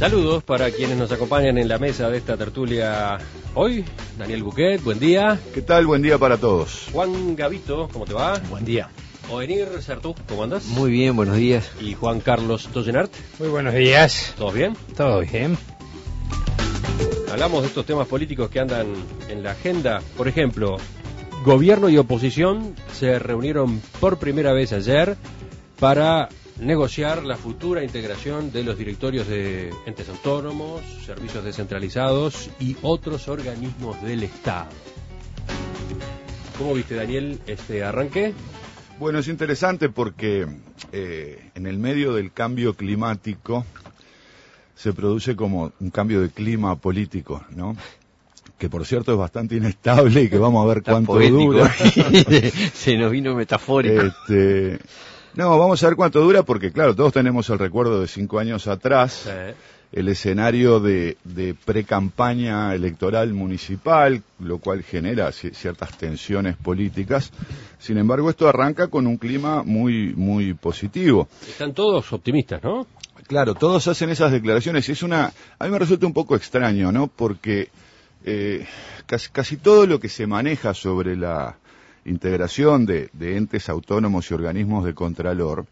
Saludos para quienes nos acompañan en la mesa de esta tertulia hoy. Daniel Buquet, buen día. ¿Qué tal? Buen día para todos. Juan Gavito, ¿cómo te va? Buen día. Ovenir Sartú, ¿cómo andás? Muy bien, buenos días. Y Juan Carlos Toyenart. Muy buenos días. ¿Todos bien? Todo bien. Hablamos de estos temas políticos que andan en la agenda. Por ejemplo, gobierno y oposición se reunieron por primera vez ayer para negociar la futura integración de los directorios de entes autónomos, servicios descentralizados y otros organismos del Estado. ¿Cómo viste, Daniel, este arranque? Bueno, es interesante porque en el medio del cambio climático se produce como un cambio de clima político, ¿no? Que por cierto es bastante inestable y que vamos a ver cuánto dura. Se nos vino metafórico. No, vamos a ver cuánto dura porque, claro, todos tenemos el recuerdo de 5 años atrás, el escenario de pre-campaña electoral municipal, lo cual genera ciertas tensiones políticas. Sin embargo, esto arranca con un clima muy, muy positivo. Están todos optimistas, ¿no? Claro, todos hacen esas declaraciones y a mí me resulta un poco extraño, ¿no? Porque casi todo lo que se maneja sobre la integración de entes autónomos y organismos de contralor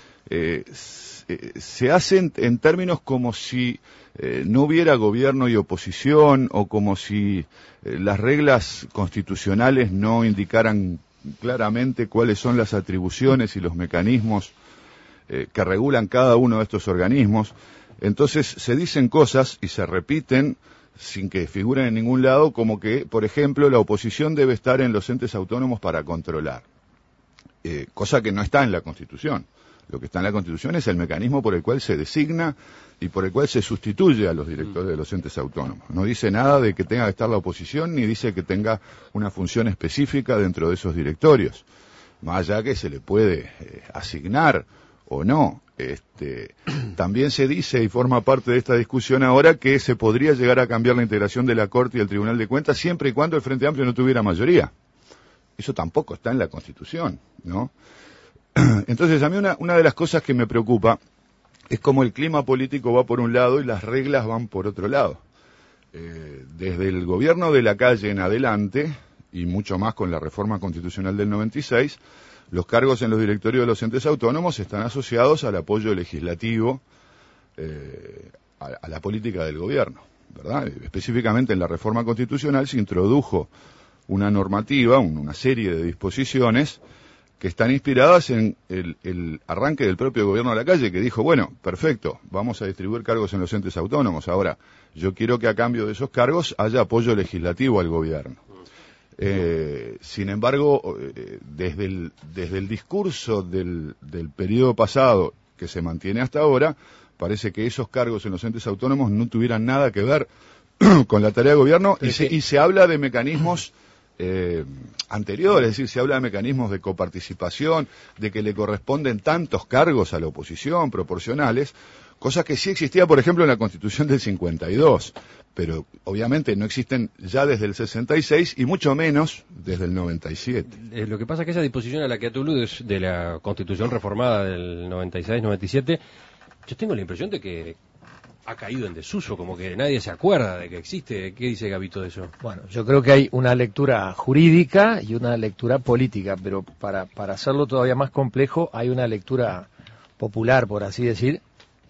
se hacen en términos como si no hubiera gobierno y oposición o como si las reglas constitucionales no indicaran claramente cuáles son las atribuciones y los mecanismos que regulan cada uno de estos organismos. Entonces se dicen cosas y se repiten sin que figuren en ningún lado, como que, por ejemplo, la oposición debe estar en los entes autónomos para controlar, cosa que no está en la Constitución. Lo que está en la Constitución es el mecanismo por el cual se designa y por el cual se sustituye a los directores de los entes autónomos. No dice nada de que tenga que estar la oposición, ni dice que tenga una función específica dentro de esos directorios, más allá que se le puede asignar o no. También se dice, y forma parte de esta discusión ahora, que se podría llegar a cambiar la integración de la Corte y el Tribunal de Cuentas siempre y cuando el Frente Amplio no tuviera mayoría. Eso tampoco está en la Constitución, ¿no? Entonces, a mí una de las cosas que me preocupa es cómo el clima político va por un lado y las reglas van por otro lado. Desde el gobierno de la calle en adelante, y mucho más con la reforma constitucional del 96, los cargos en los directorios de los entes autónomos están asociados al apoyo legislativo, a la política del gobierno, ¿verdad? Específicamente en la reforma constitucional se introdujo una normativa, una serie de disposiciones que están inspiradas en el arranque del propio gobierno de la calle, que dijo, bueno, perfecto, vamos a distribuir cargos en los entes autónomos. Ahora, yo quiero que a cambio de esos cargos haya apoyo legislativo al gobierno. Sin embargo, desde el discurso del periodo pasado que se mantiene hasta ahora, parece que esos cargos en los entes autónomos no tuvieran nada que ver con la tarea de gobierno y se habla de mecanismos anteriores, es decir, se habla de mecanismos de coparticipación, de que le corresponden tantos cargos a la oposición proporcionales, cosa que sí existía, por ejemplo, en la Constitución del 52, pero obviamente no existen ya desde el 66 y mucho menos desde el 97. Lo que pasa es que esa disposición a la que tú aludes de la Constitución reformada del 96-97, yo tengo la impresión de que ha caído en desuso, como que nadie se acuerda de que existe. ¿Qué dice Gavito de eso? Bueno, yo creo que hay una lectura jurídica y una lectura política, pero para hacerlo todavía más complejo hay una lectura popular, por así decir,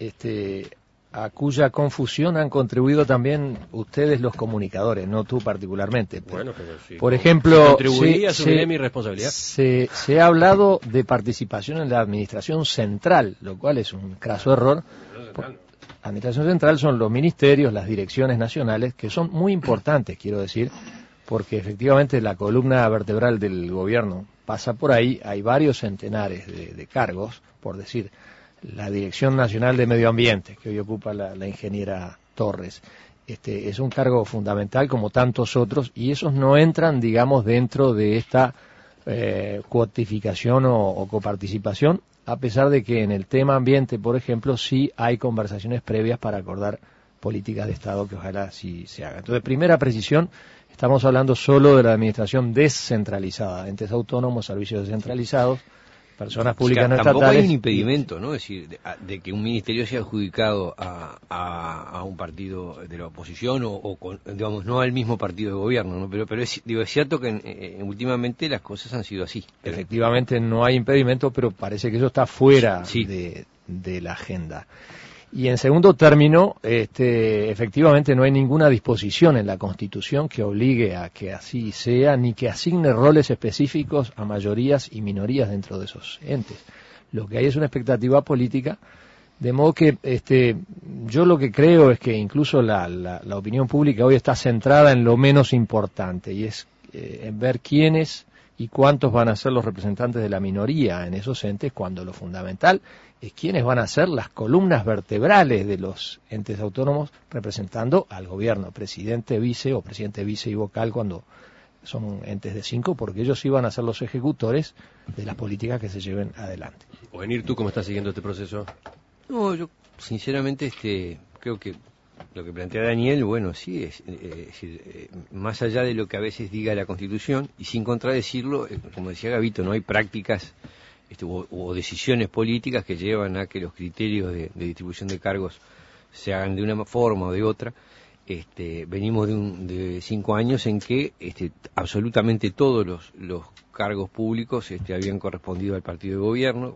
a cuya confusión han contribuido también ustedes los comunicadores, no tú particularmente. Bueno, pero sí. Por ejemplo, asumiré mi responsabilidad. Se ha hablado de participación en la administración central, lo cual es un craso error. La administración central son los ministerios, las direcciones nacionales, que son muy importantes, quiero decir, porque efectivamente la columna vertebral del gobierno pasa por ahí, hay varios centenares de cargos, por decir, la Dirección Nacional de Medio Ambiente, que hoy ocupa la ingeniera Torres, es un cargo fundamental como tantos otros, y esos no entran, digamos, dentro de esta cuotificación o coparticipación, a pesar de que en el tema ambiente, por ejemplo, sí hay conversaciones previas para acordar políticas de Estado que ojalá sí se hagan. Entonces, primera precisión, estamos hablando solo de la administración descentralizada, entes autónomos, servicios descentralizados, personas públicas no tampoco estatales. hay un impedimento, ¿no? Es decir, de que un ministerio sea adjudicado a un partido de la oposición digamos, no al mismo partido de gobierno, ¿no? Pero es cierto que últimamente las cosas han sido así. Efectivamente no hay impedimento, pero parece que eso está fuera Sí. de la agenda. Y en segundo término, efectivamente no hay ninguna disposición en la Constitución que obligue a que así sea, ni que asigne roles específicos a mayorías y minorías dentro de esos entes. Lo que hay es una expectativa política, de modo que yo lo que creo es que incluso la opinión pública hoy está centrada en lo menos importante, y es en ver quiénes y cuántos van a ser los representantes de la minoría en esos entes, cuando lo fundamental es quiénes van a ser las columnas vertebrales de los entes autónomos representando al gobierno, presidente, vice o presidente, vice y vocal cuando son entes de 5, porque ellos sí van a ser los ejecutores de las políticas que se lleven adelante. Ovenir, ¿tú cómo estás siguiendo este proceso? No, yo sinceramente creo que lo que plantea Daniel, bueno, sí, es decir, más allá de lo que a veces diga la Constitución, y sin contradecirlo, como decía Gavito, no hay prácticas o decisiones políticas que llevan a que los criterios de distribución de cargos se hagan de una forma o de otra. Venimos de 5 años en que absolutamente todos los cargos públicos habían correspondido al partido de gobierno,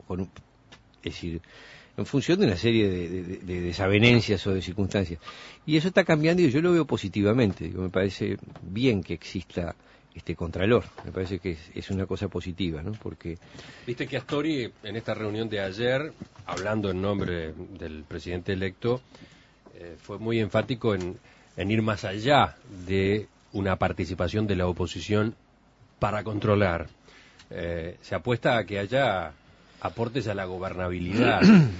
es decir, en función de una serie de desavenencias o de circunstancias. Y eso está cambiando y yo lo veo positivamente. Me parece bien que exista contralor. Me parece que es una cosa positiva, ¿no? Porque viste que Astori, en esta reunión de ayer, hablando en nombre del presidente electo, fue muy enfático en ir más allá de una participación de la oposición para controlar. Se apuesta a que haya aportes a la gobernabilidad.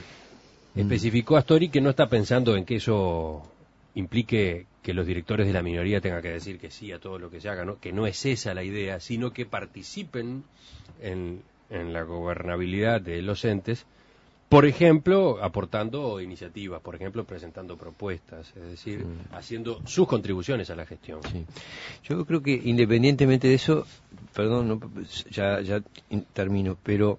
Especificó Astori que no está pensando en que eso implique que los directores de la minoría tengan que decir que sí a todo lo que se haga, ¿no? Que no es esa la idea, sino que participen en la gobernabilidad de los entes, por ejemplo, aportando iniciativas, por ejemplo, presentando propuestas, es decir, haciendo sus contribuciones a la gestión. Sí. Yo creo que independientemente de eso, perdón, ya termino, pero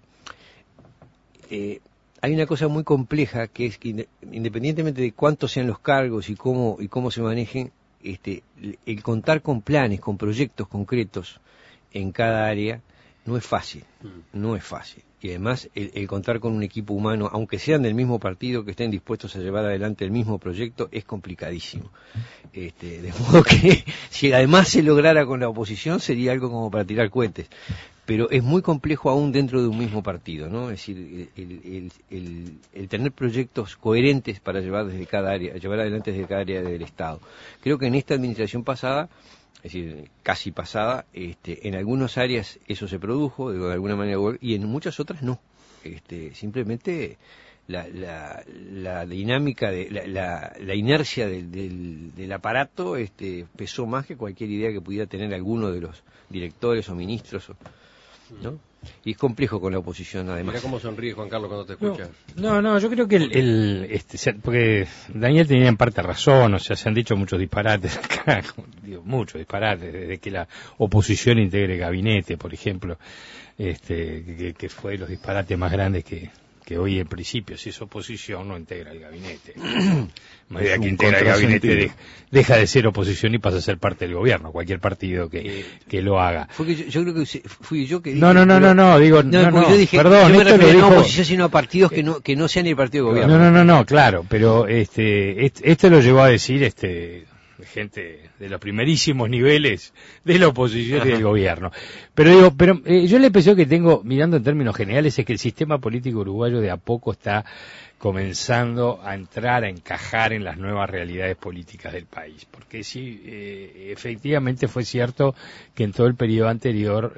hay una cosa muy compleja que es que independientemente de cuántos sean los cargos y cómo se manejen, el contar con planes, con proyectos concretos en cada área no es fácil, no es fácil. Y además el contar con un equipo humano, aunque sean del mismo partido, que estén dispuestos a llevar adelante el mismo proyecto, es complicadísimo. De modo que si además se lograra con la oposición sería algo como para tirar cohetes. Pero es muy complejo aún dentro de un mismo partido, ¿no? Es decir, el tener proyectos coherentes para llevar adelante desde cada área del Estado. Creo que en esta administración pasada, es decir, casi pasada, en algunas áreas eso se produjo de alguna manera, y en muchas otras no. Simplemente la dinámica, la inercia del aparato pesó más que cualquier idea que pudiera tener alguno de los directores o ministros, ¿no? Y es complejo con la oposición, además. Mira cómo sonríe Juan Carlos cuando te escucha. No, yo creo que porque Daniel tenía en parte razón, o sea, se han dicho muchos disparates acá, muchos disparates, desde que la oposición integre gabinete, por ejemplo, que fue los disparates más grandes que hoy en principio, si es oposición, no integra el gabinete. A medida que integra el gabinete deja de ser oposición y pasa a ser parte del gobierno, cualquier partido que lo haga. Fue que yo creo que fui yo que dije... No, yo dije, perdón, yo me esto refiero lo no a dijo... oposición, sino a partidos que no sean el partido de gobierno. No, claro, pero esto lo llevó a decir gente de los primerísimos niveles de la oposición y del gobierno. Pero yo la impresión que tengo, mirando en términos generales, es que el sistema político uruguayo de a poco está comenzando a entrar, a encajar en las nuevas realidades políticas del país. Porque sí, efectivamente fue cierto que en todo el periodo anterior,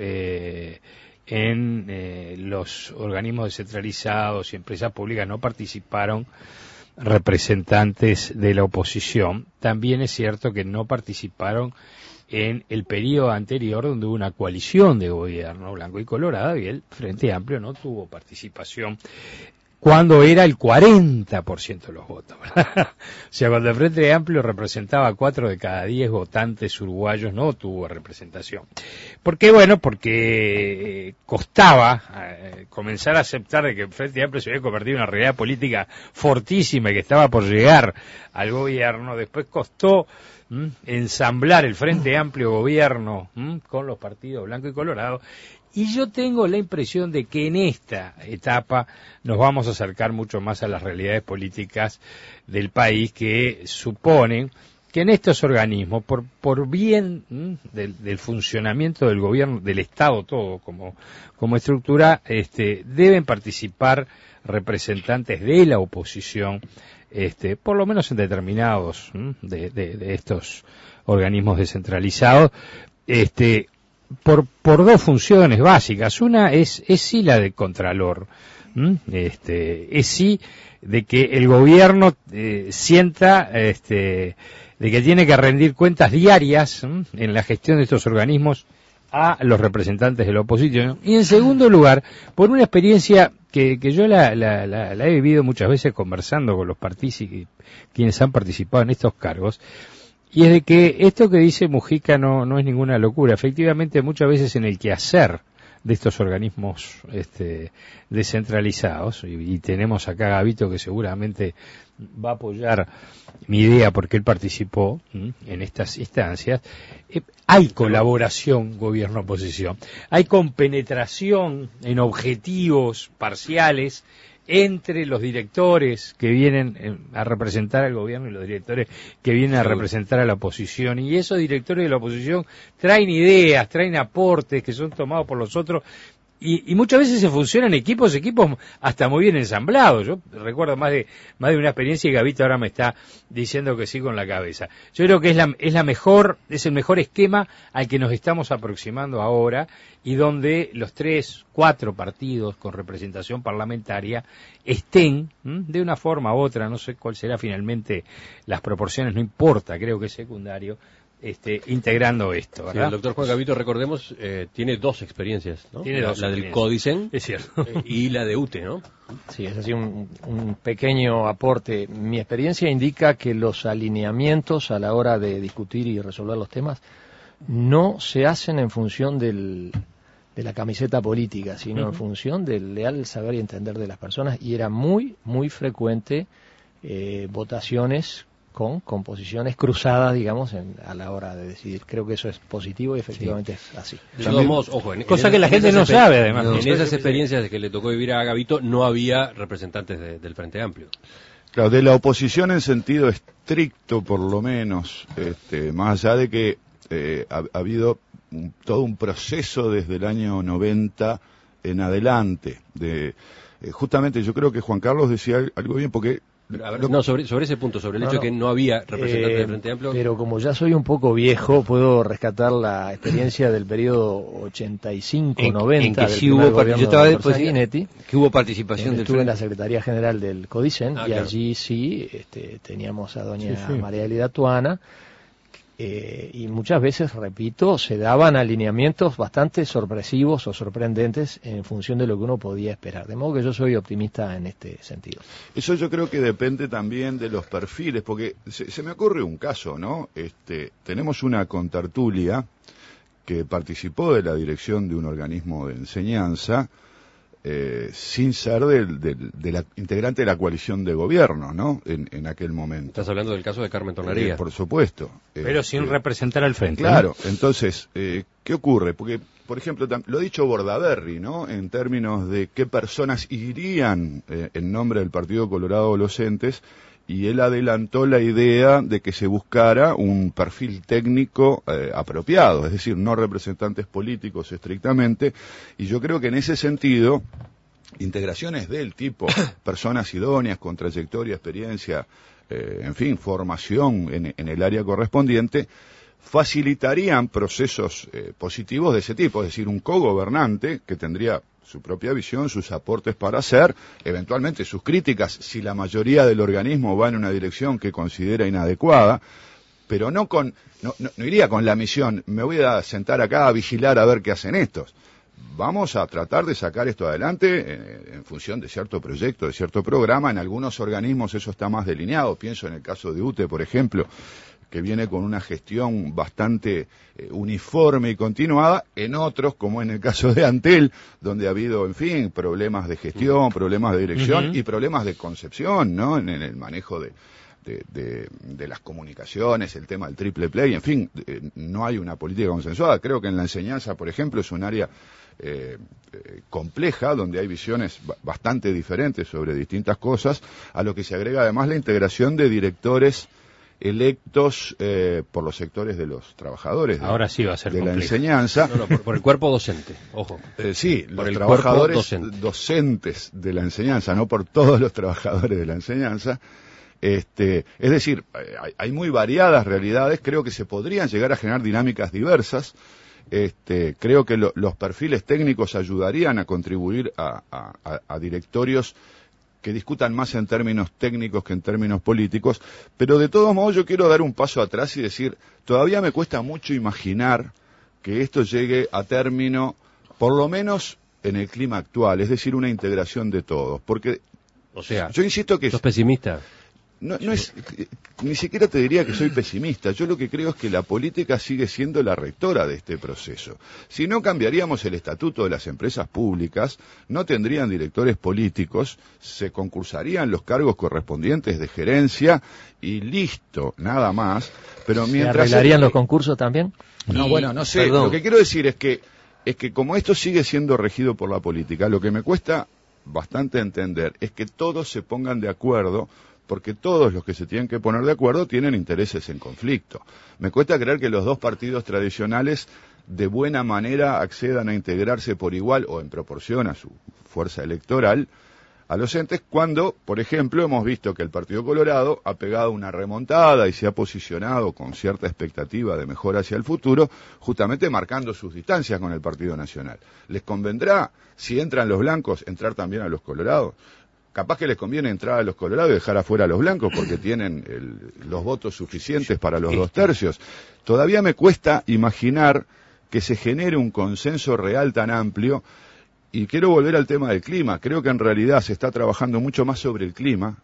los organismos descentralizados y empresas públicas no participaron representantes de la oposición. También es cierto que no participaron en el periodo anterior, donde hubo una coalición de gobierno blanco y colorado, y el Frente Amplio no tuvo participación. cuando era el 40% de los votos. O sea, cuando el Frente Amplio representaba a 4 de cada 10 votantes uruguayos, no tuvo representación. ¿Por qué? Bueno, porque costaba comenzar a aceptar de que el Frente Amplio se había convertido en una realidad política fortísima y que estaba por llegar al gobierno. Después costó ensamblar el Frente Amplio gobierno con los partidos blanco y colorado. Y yo tengo la impresión de que en esta etapa nos vamos a acercar mucho más a las realidades políticas del país, que suponen que en estos organismos, por bien del funcionamiento del gobierno, del Estado todo como estructura, deben participar representantes de la oposición, por lo menos en determinados de estos organismos descentralizados, por dos funciones básicas. Una es sí la de contralor, es sí de que el gobierno sienta de que tiene que rendir cuentas diarias en la gestión de estos organismos a los representantes de la oposición. Y en segundo lugar, por una experiencia que yo la he vivido muchas veces conversando con los quienes han participado en estos cargos, y es de que esto que dice Mujica no es ninguna locura. Efectivamente, muchas veces en el quehacer de estos organismos descentralizados, y tenemos acá a Gabito, que seguramente va a apoyar mi idea porque él participó en estas instancias, hay colaboración gobierno-oposición, hay compenetración en objetivos parciales entre los directores que vienen a representar al gobierno y los directores que vienen a representar a la oposición, y esos directores de la oposición traen ideas, traen aportes que son tomados por los otros, y muchas veces se funcionan equipos hasta muy bien ensamblados. Yo recuerdo más de una experiencia, y Gabito ahora me está diciendo que sí con la cabeza. Yo creo que es el mejor esquema al que nos estamos aproximando ahora, y donde los 3, 4 partidos con representación parlamentaria estén, de una forma u otra, no sé cuál será finalmente las proporciones, no importa, creo que es secundario, integrando esto, ¿verdad? Sí, el doctor Juan Gabito, recordemos, tiene 2 experiencias, ¿no? Tiene dos la del Códicen, es cierto, y la de UTE, ¿no? Sí, es así un pequeño aporte. Mi experiencia indica que los alineamientos a la hora de discutir y resolver los temas no se hacen en función de la camiseta política, sino en función del leal saber y entender de las personas, y era muy, muy frecuente votaciones con composiciones cruzadas, digamos, a la hora de decidir. Creo que eso es positivo y efectivamente es así. De todos modos, ojo, cosa que la gente no sabe, además. En esas experiencias que le tocó vivir a Gabito no había representantes del Frente Amplio. Claro, de la oposición en sentido estricto, por lo menos, más allá de que ha habido todo un proceso desde el año 90 en adelante. Justamente yo creo que Juan Carlos decía algo bien, porque A ver, no, sobre ese punto, sobre el hecho de que no había representantes del Frente Amplio. Pero como ya soy un poco viejo, puedo rescatar la experiencia del periodo 85-90 en que del sí primer hubo gobierno yo estaba de después Sanguinetti, que hubo participación del estuve en Frente. la Secretaría General del Codicen, y claro. allí sí teníamos a doña María Elida Tuana, y muchas veces, repito, se daban alineamientos bastante sorpresivos o sorprendentes en función de lo que uno podía esperar. De modo que yo soy optimista en este sentido. Eso yo creo que depende también de los perfiles, porque se me ocurre un caso, ¿no? Tenemos una contertulia que participó de la dirección de un organismo de enseñanza, sin ser de la integrante de la coalición de gobierno, ¿no? En aquel momento. Estás hablando del caso de Carmen Tornaría. Por supuesto. Pero sin representar al frente. Claro, ¿no? Entonces, ¿qué ocurre? Porque, por ejemplo, lo ha dicho Bordaberry, ¿no? En términos de qué personas irían en nombre del Partido Colorado Los Entes, y él adelantó la idea de que se buscara un perfil técnico apropiado, es decir, no representantes políticos estrictamente, y yo creo que en ese sentido, integraciones del tipo, personas idóneas con trayectoria, experiencia, en fin, formación en el área correspondiente, facilitarían procesos positivos de ese tipo, es decir, un cogobernante que tendría su propia visión, sus aportes para hacer, eventualmente sus críticas, si la mayoría del organismo va en una dirección que considera inadecuada, pero no iría con la misión, me voy a sentar acá a vigilar a ver qué hacen estos. vamos a tratar de sacar esto adelante en función de cierto proyecto, de cierto programa. En algunos organismos eso está más delineado. Pienso en el caso de UTE, por ejemplo, que viene con una gestión bastante uniforme y continuada. En otros, como en el caso de Antel, donde ha habido, en fin, problemas de gestión, problemas de dirección y problemas de concepción, ¿no? En el manejo de las comunicaciones, el tema del triple play, en fin, no hay una política consensuada. Creo que en la enseñanza, por ejemplo, es un área compleja, donde hay visiones bastante diferentes sobre distintas cosas, a lo que se agrega además la integración de directores electos por los sectores de los trabajadores ahora sí va a ser de complejo. La enseñanza. No, por el cuerpo docente, ojo. Sí, por los el trabajadores docentes de la enseñanza, no por todos los trabajadores de la enseñanza. Es decir, hay muy variadas realidades. Creo que se podrían llegar a generar dinámicas diversas. Creo que los perfiles técnicos ayudarían a contribuir a directorios que discutan más en términos técnicos que en términos políticos, pero de todos modos yo quiero dar un paso atrás y decir, todavía me cuesta mucho imaginar que esto llegue a término, por lo menos en el clima actual, es decir, una integración de todos, porque, O sea, yo insisto que ¿sos pesimista? no es, ni siquiera te diría que soy pesimista. Yo lo que creo es que la política sigue siendo la rectora de este proceso. Si no cambiaríamos el estatuto de las empresas públicas, no tendrían directores políticos, se concursarían los cargos correspondientes de gerencia y listo, nada más. Pero mientras ¿Se arreglarían los concursos también? No, bueno, no sé. Perdón. Lo que quiero decir es que como esto sigue siendo regido por la política, lo que me cuesta bastante entender es que todos se pongan de acuerdo, porque todos los que se tienen que poner de acuerdo tienen intereses en conflicto. Me cuesta creer que los dos partidos tradicionales de buena manera accedan a integrarse por igual o en proporción a su fuerza electoral a los entes, cuando, por ejemplo, hemos visto que el Partido Colorado ha pegado una remontada y se ha posicionado con cierta expectativa de mejora hacia el futuro, justamente marcando sus distancias con el Partido Nacional. ¿Les convendrá, si entran los blancos, entrar también a los colorados? Capaz que les conviene entrar a los colorados y dejar afuera a los blancos porque tienen los votos suficientes para los 2/3. Todavía me cuesta imaginar que se genere un consenso real tan amplio. Y quiero volver al tema del clima. Creo que en realidad se está trabajando mucho más sobre el clima.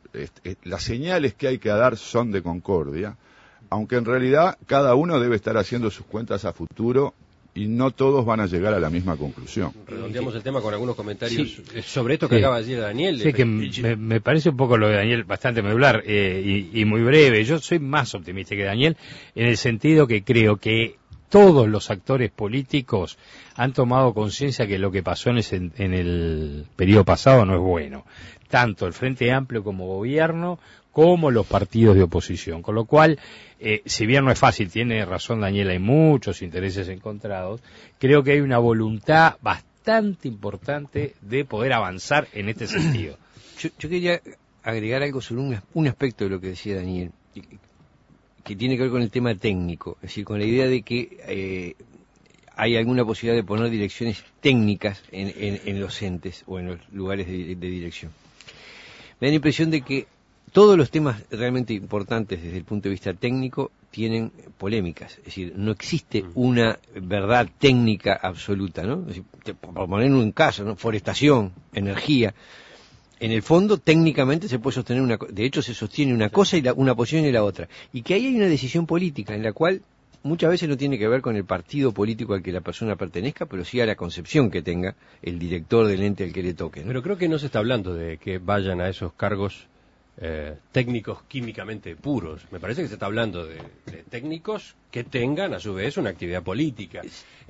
Las señales que hay que dar son de concordia, aunque en realidad cada uno debe estar haciendo sus cuentas a futuro y no todos van a llegar a la misma conclusión. Redondeamos el tema con algunos comentarios sobre esto que acaba de decir Daniel. Sí, que me parece un poco lo de Daniel bastante medular y muy breve. Yo soy más optimista que Daniel en el sentido que creo que todos los actores políticos han tomado conciencia que lo que pasó en el periodo pasado no es bueno. Tanto el Frente Amplio como gobierno, como los partidos de oposición. Con lo cual, si bien no es fácil, tiene razón Daniel, hay muchos intereses encontrados, creo que hay una voluntad bastante importante de poder avanzar en este sentido. Yo quería agregar algo sobre un aspecto de lo que decía Daniel, que tiene que ver con el tema técnico, es decir, con la idea de que hay alguna posibilidad de poner direcciones técnicas en los entes o en los lugares de dirección. Me da la impresión de que todos los temas realmente importantes desde el punto de vista técnico tienen polémicas, es decir, no existe una verdad técnica absoluta, ¿no? Es decir, por poner un caso, ¿no? Forestación, energía. En el fondo, técnicamente se puede sostener de hecho se sostiene una cosa y una posición y la otra. Y que ahí hay una decisión política en la cual muchas veces no tiene que ver con el partido político al que la persona pertenezca, pero sí a la concepción que tenga el director del ente al que le toque, ¿no? Pero creo que no se está hablando de que vayan a esos cargos técnicos químicamente puros. Me parece que se está hablando de técnicos que tengan a su vez una actividad política y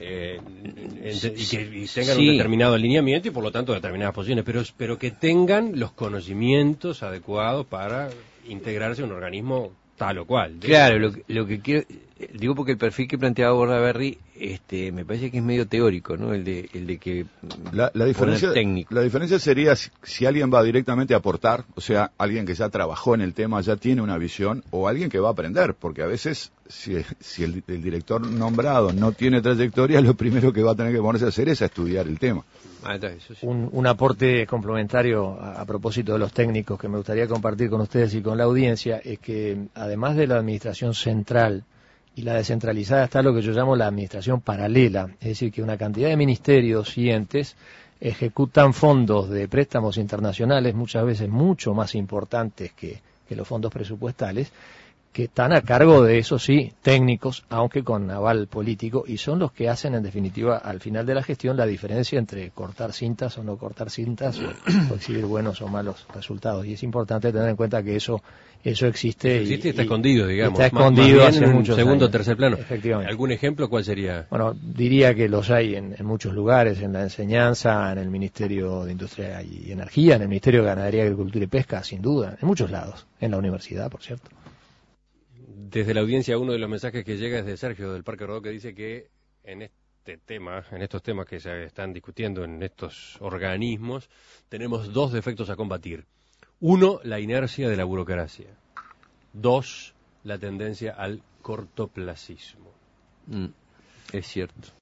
que tengan un determinado alineamiento y por lo tanto determinadas posiciones, pero que tengan los conocimientos adecuados para integrarse en un organismo tal o cual. Claro, lo que quiero, digo porque el perfil que planteaba Bordaberry me parece que es medio teórico, ¿no? El de que la diferencia sería si alguien va directamente a aportar, o sea, alguien que ya trabajó en el tema, ya tiene una visión, o alguien que va a aprender, porque a veces si el director nombrado no tiene trayectoria, lo primero que va a tener que ponerse a hacer es a estudiar el tema. Eso sí. Un aporte complementario a propósito de los técnicos que me gustaría compartir con ustedes y con la audiencia es que además de la administración central y la descentralizada está lo que yo llamo la administración paralela, es decir, que una cantidad de ministerios y entes ejecutan fondos de préstamos internacionales muchas veces mucho más importantes que los fondos presupuestales, que están a cargo de, eso sí, técnicos, aunque con aval político, y son los que hacen, en definitiva, al final de la gestión, la diferencia entre cortar cintas o no cortar cintas, o exhibir buenos o malos resultados. Y es importante tener en cuenta que eso existe. Existe y está escondido, digamos. Está escondido más hace bien en muchos segundo o años. tercer plano. Efectivamente. ¿Algún ejemplo cuál sería? Bueno, diría que los hay en muchos lugares, en la enseñanza, en el Ministerio de Industria y Energía, en el Ministerio de Ganadería, Agricultura y Pesca, sin duda, en muchos lados, en la universidad, por cierto. Desde la audiencia, uno de los mensajes que llega es de Sergio del Parque Rodó, que dice que en estos temas que se están discutiendo en estos organismos, tenemos dos defectos a combatir. Uno, la inercia de la burocracia. Dos, la tendencia al cortoplacismo. Es cierto.